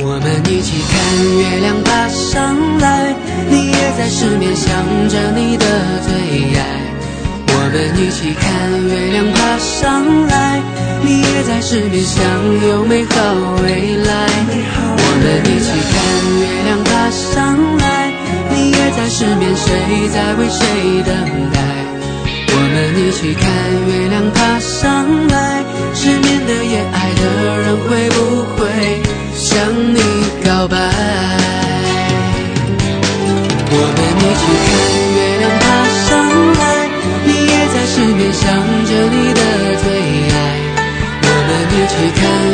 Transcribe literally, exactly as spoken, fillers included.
我们一起看月亮爬上来，你也在失眠想着你的最爱。我们一起看月亮爬上来，你也在失眠想有美好未来。我们一起看月亮爬上来，你也在失眠，谁在为谁等待？我们一起看月亮爬上来，失眠的夜，爱的人会不会向你告白？我们一起看月亮爬上来，你也在失眠想着你的最爱。我们一起看